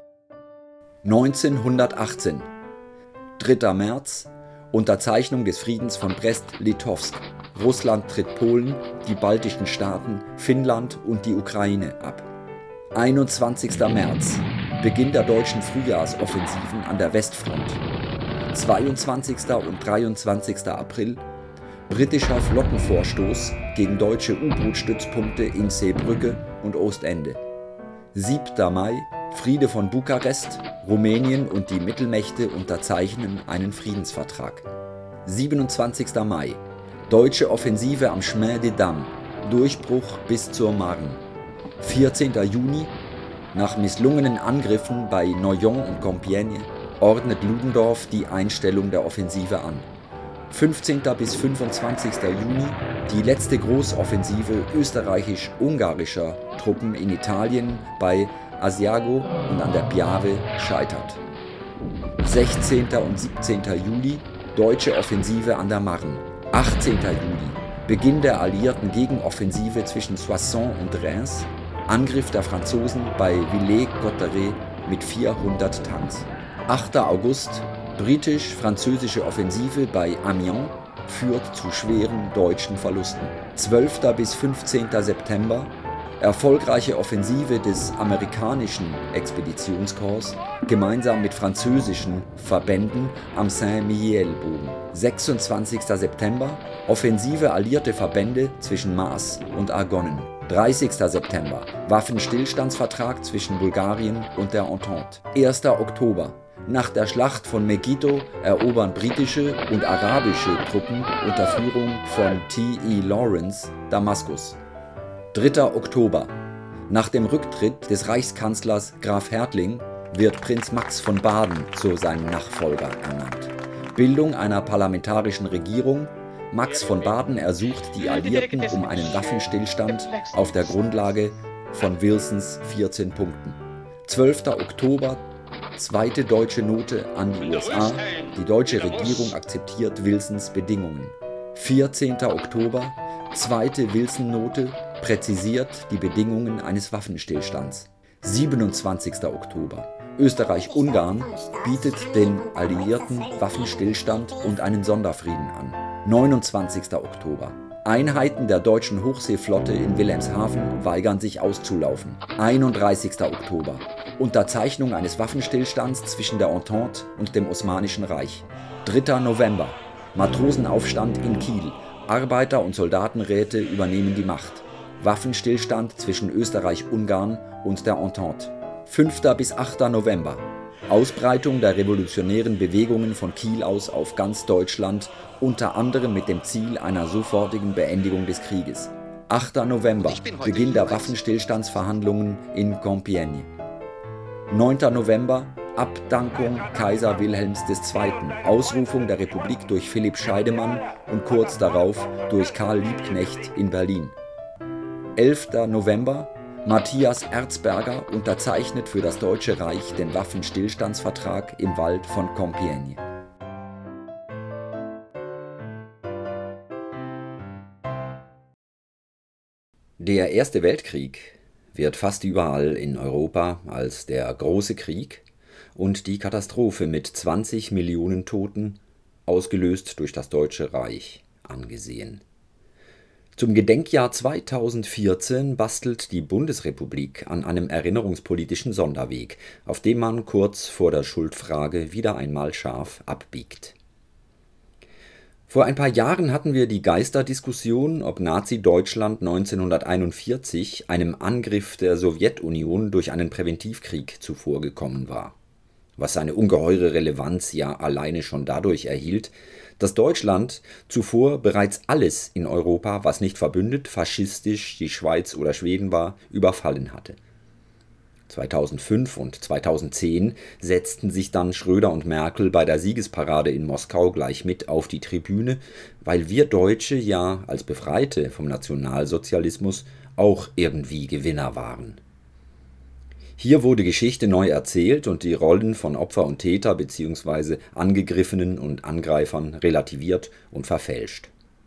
1918. 3. März. Unterzeichnung des Friedens von Brest-Litowsk. Russland tritt Polen, die baltischen Staaten, Finnland und die Ukraine ab. 21. März. Beginn der deutschen Frühjahrsoffensiven an der Westfront. 22. und 23. April. Britischer Flottenvorstoß gegen deutsche U-Boot-Stützpunkte in Seebrücke und Ostende. 7. Mai. Friede von Bukarest. Rumänien und die Mittelmächte unterzeichnen einen Friedensvertrag. 27. Mai. Deutsche Offensive am Chemin des Dames. Durchbruch bis zur Marne. 14. Juni. Nach misslungenen Angriffen bei Noyon und Compiègne ordnet Ludendorff die Einstellung der Offensive an. 15. bis 25. Juni die letzte Großoffensive österreichisch-ungarischer Truppen in Italien bei Asiago und an der Piave scheitert. 16. und 17. Juli deutsche Offensive an der Marne. 18. Juli Beginn der alliierten Gegenoffensive zwischen Soissons und Reims. Angriff der Franzosen bei Villers-Cotterêts mit 400 Tanks. 8. August britisch-französische Offensive bei Amiens führt zu schweren deutschen Verlusten. 12. bis 15. September erfolgreiche Offensive des amerikanischen Expeditionskorps gemeinsam mit französischen Verbänden am Saint-Mihiel-Bogen. 26. September Offensive allierte Verbände zwischen Maas und Argonnen. 30. September Waffenstillstandsvertrag zwischen Bulgarien und der Entente. 1. Oktober Nach der Schlacht von Megiddo erobern britische und arabische Truppen unter Führung von T.E. Lawrence Damaskus. 3. Oktober. Nach dem Rücktritt des Reichskanzlers Graf Hertling wird Prinz Max von Baden zu seinem Nachfolger ernannt. Bildung einer parlamentarischen Regierung. Max von Baden ersucht die Alliierten um einen Waffenstillstand auf der Grundlage von Wilsons 14 Punkten. 12. Oktober. Zweite deutsche Note an die USA. Die deutsche Regierung akzeptiert Wilsons Bedingungen. 14. Oktober. Zweite Wilson-Note präzisiert die Bedingungen eines Waffenstillstands. 27. Oktober. Österreich-Ungarn bietet den Alliierten Waffenstillstand und einen Sonderfrieden an. 29. Oktober. Einheiten der deutschen Hochseeflotte in Wilhelmshaven weigern sich auszulaufen. 31. Oktober. Unterzeichnung eines Waffenstillstands zwischen der Entente und dem Osmanischen Reich. 3. November. Matrosenaufstand in Kiel. Arbeiter- und Soldatenräte übernehmen die Macht. Waffenstillstand zwischen Österreich-Ungarn und der Entente. 5. bis 8. November. Ausbreitung der revolutionären Bewegungen von Kiel aus auf ganz Deutschland, unter anderem mit dem Ziel einer sofortigen Beendigung des Krieges. 8. November. Beginn der Waffenstillstandsverhandlungen in Compiègne. 9. November. Abdankung Kaiser Wilhelms II., Ausrufung der Republik durch Philipp Scheidemann und kurz darauf durch Karl Liebknecht in Berlin. 11. November. Matthias Erzberger unterzeichnet für das Deutsche Reich den Waffenstillstandsvertrag im Wald von Compiègne. Der Erste Weltkrieg wird fast überall in Europa als der große Krieg und die Katastrophe mit 20 Millionen Toten, ausgelöst durch das Deutsche Reich, angesehen. Zum Gedenkjahr 2014 bastelt die Bundesrepublik an einem erinnerungspolitischen Sonderweg, auf dem man kurz vor der Schuldfrage wieder einmal scharf abbiegt. Vor ein paar Jahren hatten wir die Geisterdiskussion, ob Nazi-Deutschland 1941 einem Angriff der Sowjetunion durch einen Präventivkrieg zuvorgekommen war, was seine ungeheure Relevanz ja alleine schon dadurch erhielt, dass Deutschland zuvor bereits alles in Europa, was nicht verbündet, faschistisch, die Schweiz oder Schweden war, überfallen hatte. 2005 und 2010 setzten sich dann Schröder und Merkel bei der Siegesparade in Moskau gleich mit auf die Tribüne, weil wir Deutsche ja als Befreite vom Nationalsozialismus auch irgendwie Gewinner waren. Hier wurde Geschichte neu erzählt und die Rollen von Opfer und Täter bzw. Angegriffenen und Angreifern relativiert und verfälscht.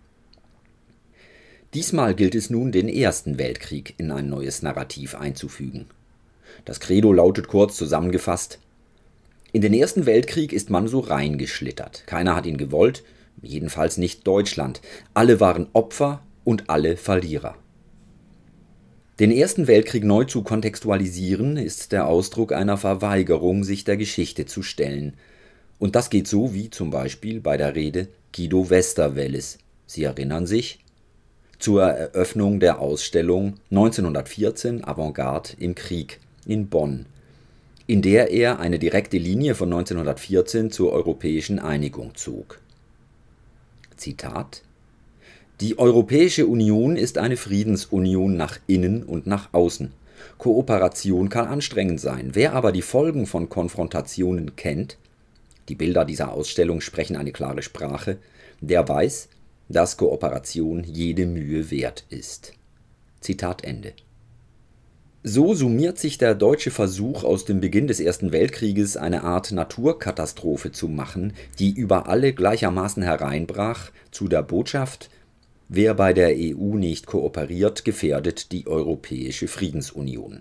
Diesmal gilt es nun, den Ersten Weltkrieg in ein neues Narrativ einzufügen. Das Credo lautet kurz zusammengefasst: In den Ersten Weltkrieg ist man so reingeschlittert. Keiner hat ihn gewollt, jedenfalls nicht Deutschland. Alle waren Opfer und alle Verlierer. Den Ersten Weltkrieg neu zu kontextualisieren, ist der Ausdruck einer Verweigerung, sich der Geschichte zu stellen. Und das geht so wie zum Beispiel bei der Rede Guido Westerwelles. Sie erinnern sich? Zur Eröffnung der Ausstellung 1914 Avantgarde im Krieg in Bonn, in der er eine direkte Linie von 1914 zur europäischen Einigung zog. Zitat: Die Europäische Union ist eine Friedensunion nach innen und nach außen. Kooperation kann anstrengend sein. Wer aber die Folgen von Konfrontationen kennt, die Bilder dieser Ausstellung sprechen eine klare Sprache, der weiß, dass Kooperation jede Mühe wert ist. Zitat Ende. So summiert sich der deutsche Versuch, aus dem Beginn des Ersten Weltkrieges eine Art Naturkatastrophe zu machen, die über alle gleichermaßen hereinbrach, zu der Botschaft: Wer bei der EU nicht kooperiert, gefährdet die Europäische Friedensunion.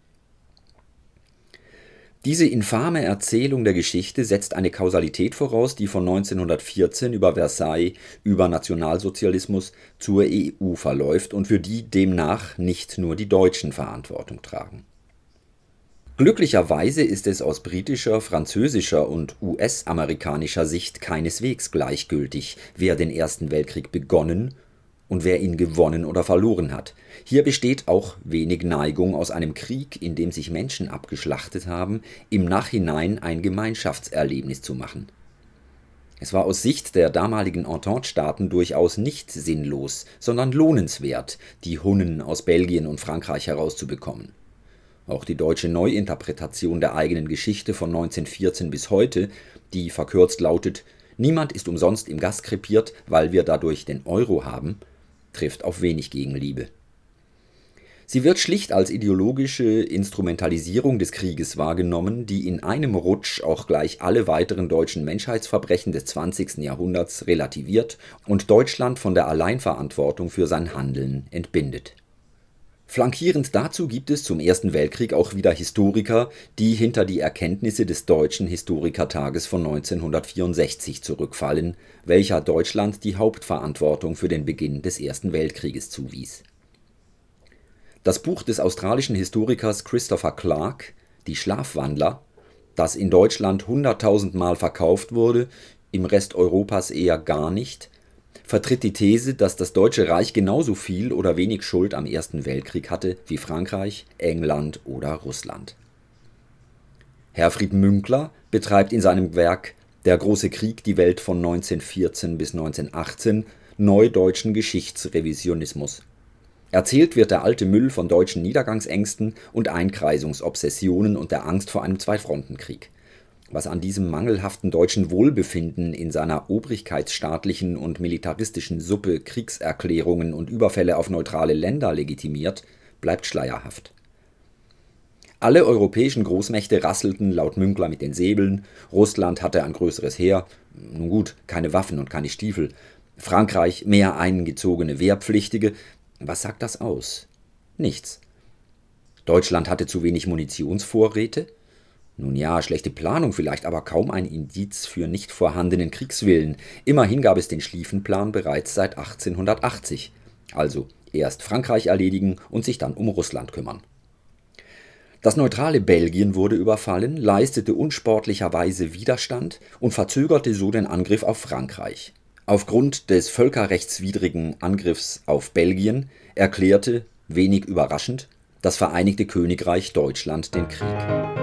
Diese infame Erzählung der Geschichte setzt eine Kausalität voraus, die von 1914 über Versailles, über Nationalsozialismus zur EU verläuft und für die demnach nicht nur die Deutschen Verantwortung tragen. Glücklicherweise ist es aus britischer, französischer und US-amerikanischer Sicht keineswegs gleichgültig, wer den Ersten Weltkrieg begonnen und wer ihn gewonnen oder verloren hat. Hier besteht auch wenig Neigung, aus einem Krieg, in dem sich Menschen abgeschlachtet haben, im Nachhinein ein Gemeinschaftserlebnis zu machen. Es war aus Sicht der damaligen Entente-Staaten durchaus nicht sinnlos, sondern lohnenswert, die Hunnen aus Belgien und Frankreich herauszubekommen. Auch die deutsche Neuinterpretation der eigenen Geschichte von 1914 bis heute, die verkürzt lautet: Niemand ist umsonst im Gas krepiert, weil wir dadurch den Euro haben, trifft auf wenig Gegenliebe. Sie wird schlicht als ideologische Instrumentalisierung des Krieges wahrgenommen, die in einem Rutsch auch gleich alle weiteren deutschen Menschheitsverbrechen des 20. Jahrhunderts relativiert und Deutschland von der Alleinverantwortung für sein Handeln entbindet. Flankierend dazu gibt es zum Ersten Weltkrieg auch wieder Historiker, die hinter die Erkenntnisse des Deutschen Historikertages von 1964 zurückfallen, welcher Deutschland die Hauptverantwortung für den Beginn des Ersten Weltkrieges zuwies. Das Buch des australischen Historikers Christopher Clark, Die Schlafwandler, das in Deutschland 100.000 Mal verkauft wurde, im Rest Europas eher gar nicht, vertritt die These, dass das Deutsche Reich genauso viel oder wenig Schuld am Ersten Weltkrieg hatte wie Frankreich, England oder Russland. Herfried Münkler betreibt in seinem Werk Der große Krieg, die Welt von 1914 bis 1918 neudeutschen Geschichtsrevisionismus. Erzählt wird der alte Müll von deutschen Niedergangsängsten und Einkreisungsobsessionen und der Angst vor einem Zweifrontenkrieg. Was an diesem mangelhaften deutschen Wohlbefinden in seiner obrigkeitsstaatlichen und militaristischen Suppe Kriegserklärungen und Überfälle auf neutrale Länder legitimiert, bleibt schleierhaft. Alle europäischen Großmächte rasselten laut Münkler mit den Säbeln, Russland hatte ein größeres Heer, nun gut, keine Waffen und keine Stiefel, Frankreich mehr eingezogene Wehrpflichtige. Was sagt das aus? Nichts. Deutschland hatte zu wenig Munitionsvorräte? Nun ja, schlechte Planung vielleicht, aber kaum ein Indiz für nicht vorhandenen Kriegswillen. Immerhin gab es den Schlieffenplan bereits seit 1880. Also erst Frankreich erledigen und sich dann um Russland kümmern. Das neutrale Belgien wurde überfallen, leistete unsportlicherweise Widerstand und verzögerte so den Angriff auf Frankreich. Aufgrund des völkerrechtswidrigen Angriffs auf Belgien erklärte, wenig überraschend, das Vereinigte Königreich Deutschland den Krieg.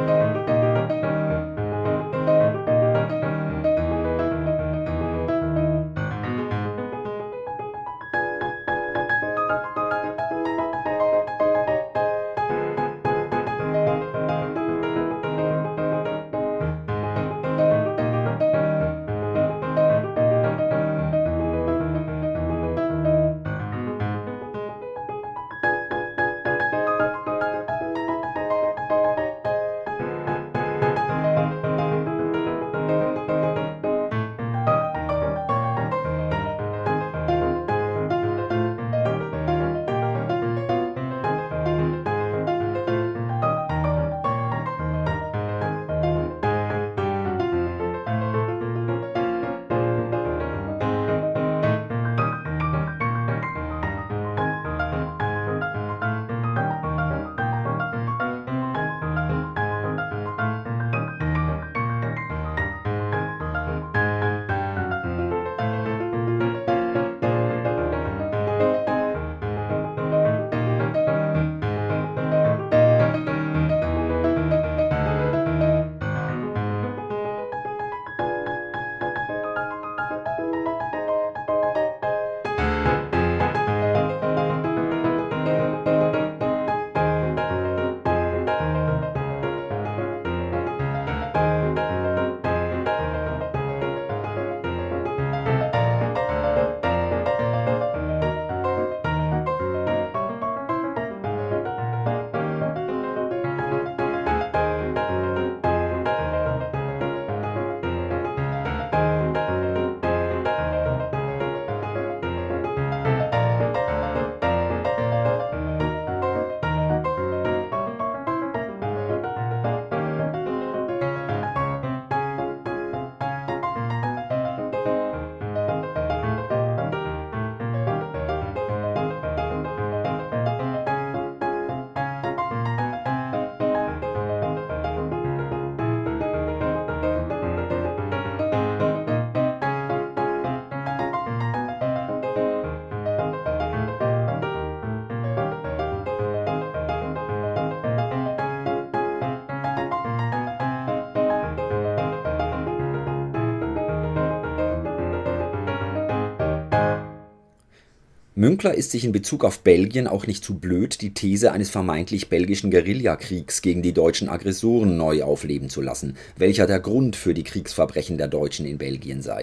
Münkler ist sich in Bezug auf Belgien auch nicht zu blöd, die These eines vermeintlich belgischen Guerillakriegs gegen die deutschen Aggressoren neu aufleben zu lassen, welcher der Grund für die Kriegsverbrechen der Deutschen in Belgien sei.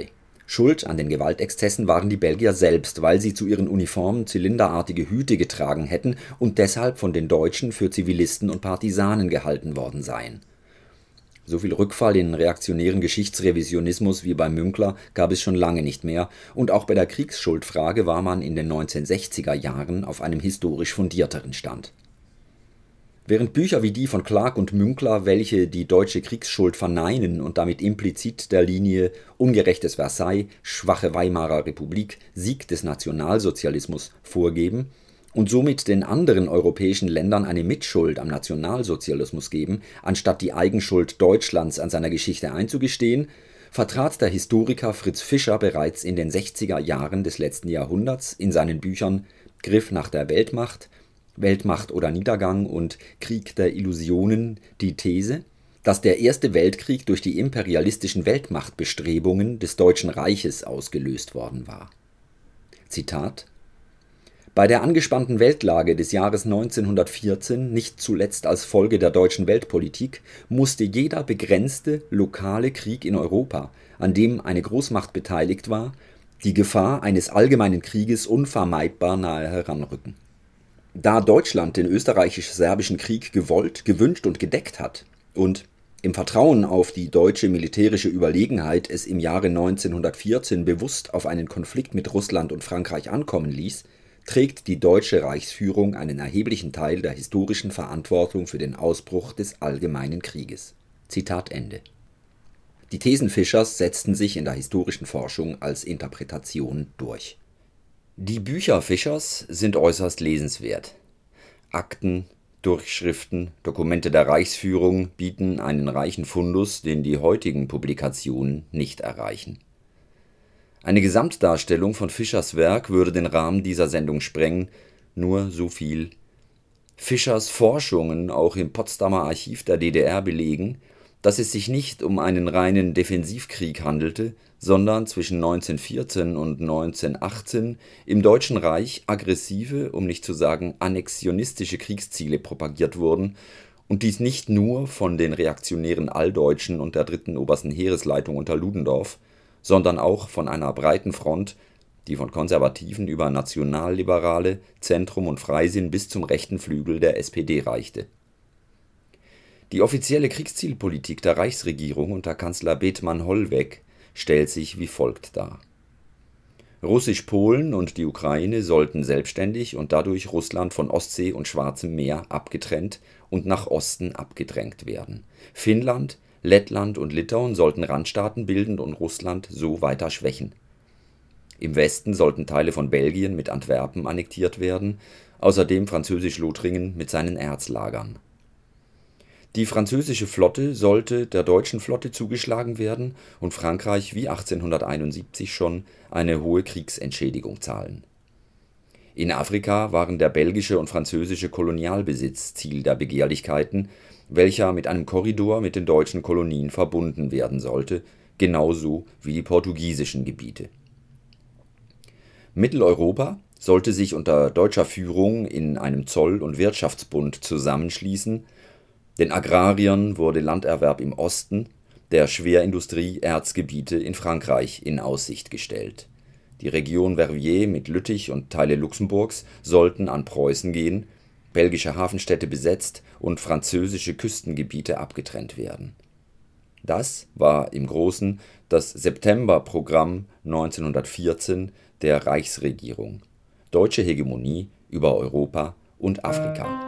Schuld an den Gewaltexzessen waren die Belgier selbst, weil sie zu ihren Uniformen zylinderartige Hüte getragen hätten und deshalb von den Deutschen für Zivilisten und Partisanen gehalten worden seien. So viel Rückfall in reaktionären Geschichtsrevisionismus wie bei Münkler gab es schon lange nicht mehr, und auch bei der Kriegsschuldfrage war man in den 1960er Jahren auf einem historisch fundierteren Stand. Während Bücher wie die von Clark und Münkler, welche die deutsche Kriegsschuld verneinen und damit implizit der Linie ungerechtes Versailles, schwache Weimarer Republik, Sieg des Nationalsozialismus vorgeben und somit den anderen europäischen Ländern eine Mitschuld am Nationalsozialismus geben, anstatt die Eigenschuld Deutschlands an seiner Geschichte einzugestehen, vertrat der Historiker Fritz Fischer bereits in den 60er Jahren des letzten Jahrhunderts in seinen Büchern Griff nach der Weltmacht, Weltmacht oder Niedergang und Krieg der Illusionen die These, dass der Erste Weltkrieg durch die imperialistischen Weltmachtbestrebungen des Deutschen Reiches ausgelöst worden war. Zitat: Bei der angespannten Weltlage des Jahres 1914, nicht zuletzt als Folge der deutschen Weltpolitik, musste jeder begrenzte, lokale Krieg in Europa, an dem eine Großmacht beteiligt war, die Gefahr eines allgemeinen Krieges unvermeidbar nahe heranrücken. Da Deutschland den österreichisch-serbischen Krieg gewollt, gewünscht und gedeckt hat und im Vertrauen auf die deutsche militärische Überlegenheit es im Jahre 1914 bewusst auf einen Konflikt mit Russland und Frankreich ankommen ließ, trägt die deutsche Reichsführung einen erheblichen Teil der historischen Verantwortung für den Ausbruch des allgemeinen Krieges. Zitat Ende. Die Thesen Fischers setzten sich in der historischen Forschung als Interpretation durch. Die Bücher Fischers sind äußerst lesenswert. Akten, Durchschriften, Dokumente der Reichsführung bieten einen reichen Fundus, den die heutigen Publikationen nicht erreichen. Eine Gesamtdarstellung von Fischers Werk würde den Rahmen dieser Sendung sprengen, nur so viel: Fischers Forschungen auch im Potsdamer Archiv der DDR belegen, dass es sich nicht um einen reinen Defensivkrieg handelte, sondern zwischen 1914 und 1918 im Deutschen Reich aggressive, um nicht zu sagen annexionistische Kriegsziele propagiert wurden, und dies nicht nur von den reaktionären Alldeutschen und der 3. Obersten Heeresleitung unter Ludendorff, sondern auch von einer breiten Front, die von Konservativen über Nationalliberale, Zentrum und Freisinn bis zum rechten Flügel der SPD reichte. Die offizielle Kriegszielpolitik der Reichsregierung unter Kanzler Bethmann-Hollweg stellt sich wie folgt dar: Russisch-Polen und die Ukraine sollten selbstständig und dadurch Russland von Ostsee und Schwarzem Meer abgetrennt und nach Osten abgedrängt werden. Finnland, Lettland und Litauen sollten Randstaaten bilden und Russland so weiter schwächen. Im Westen sollten Teile von Belgien mit Antwerpen annektiert werden, außerdem Französisch-Lothringen mit seinen Erzlagern. Die französische Flotte sollte der deutschen Flotte zugeschlagen werden und Frankreich wie 1871 schon eine hohe Kriegsentschädigung zahlen. In Afrika waren der belgische und französische Kolonialbesitz Ziel der Begehrlichkeiten, welcher mit einem Korridor mit den deutschen Kolonien verbunden werden sollte, genauso wie die portugiesischen Gebiete. Mitteleuropa sollte sich unter deutscher Führung in einem Zoll- und Wirtschaftsbund zusammenschließen. Den Agrariern wurde Landerwerb im Osten, der Schwerindustrie Erzgebiete in Frankreich in Aussicht gestellt. Die Region Verviers mit Lüttich und Teile Luxemburgs sollten an Preußen gehen, belgische Hafenstädte besetzt und französische Küstengebiete abgetrennt werden. Das war im Großen das Septemberprogramm 1914 der Reichsregierung: deutsche Hegemonie über Europa und Afrika.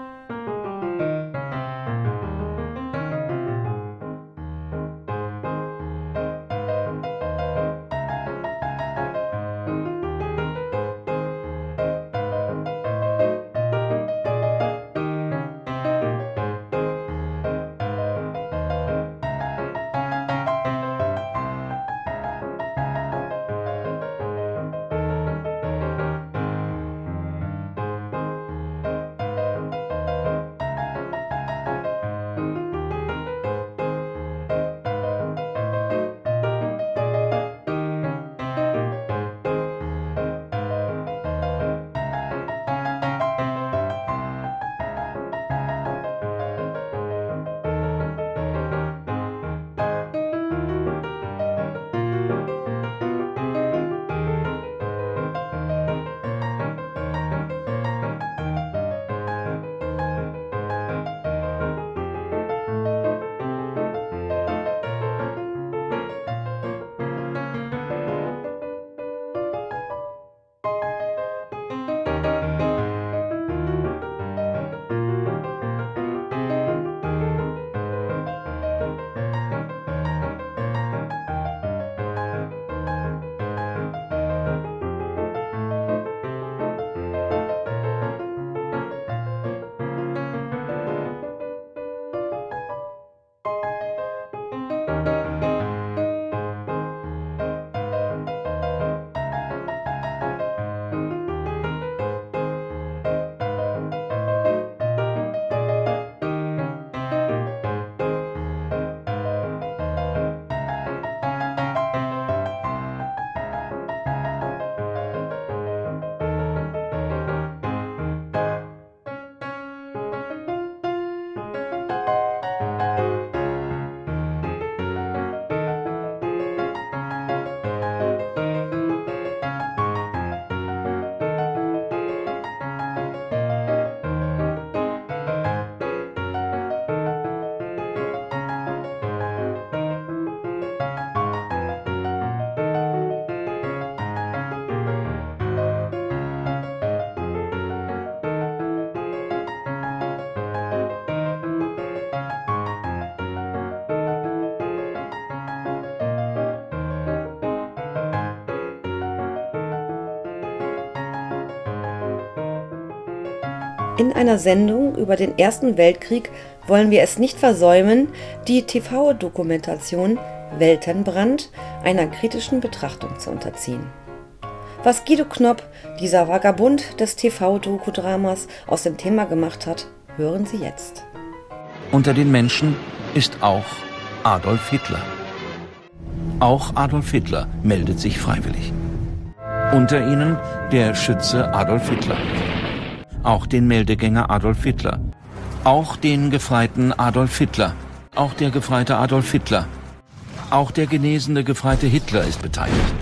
In einer Sendung über den Ersten Weltkrieg wollen wir es nicht versäumen, die TV-Dokumentation Weltenbrand einer kritischen Betrachtung zu unterziehen. Was Guido Knopp, dieser Vagabund des TV-Dokudramas, aus dem Thema gemacht hat, hören Sie jetzt. Unter den Menschen ist auch Adolf Hitler. Auch Adolf Hitler meldet sich freiwillig. Unter ihnen der Schütze Adolf Hitler. Auch den Meldegänger Adolf Hitler. Auch den Gefreiten Adolf Hitler. Auch der Gefreite Adolf Hitler. Auch der genesene Gefreite Hitler ist beteiligt.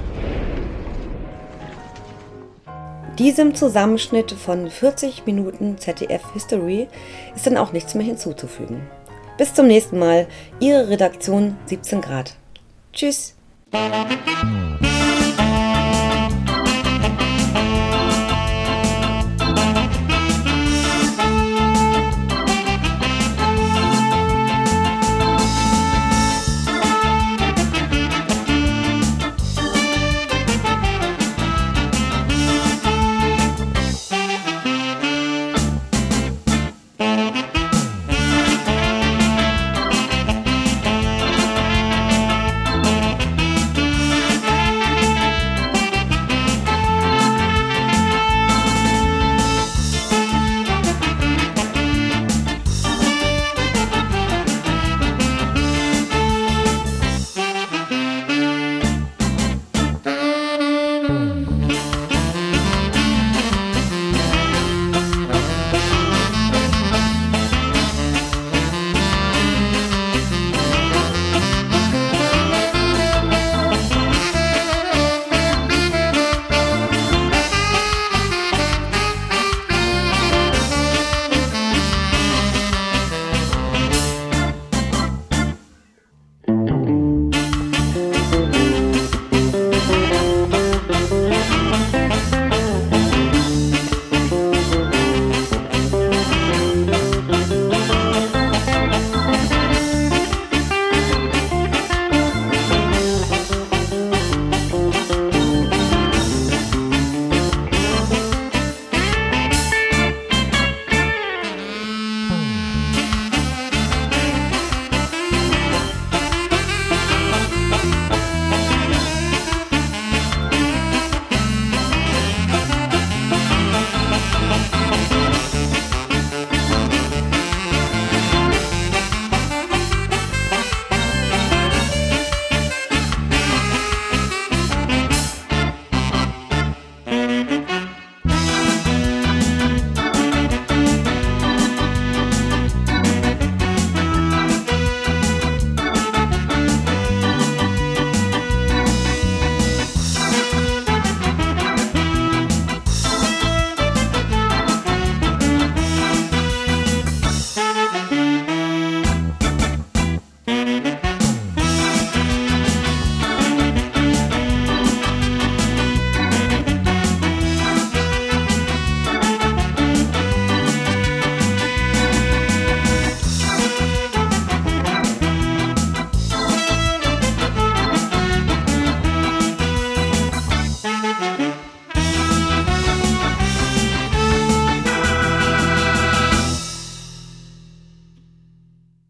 Diesem Zusammenschnitt von 40 Minuten ZDF History ist dann auch nichts mehr hinzuzufügen. Bis zum nächsten Mal, Ihre Redaktion 17 Grad. Tschüss!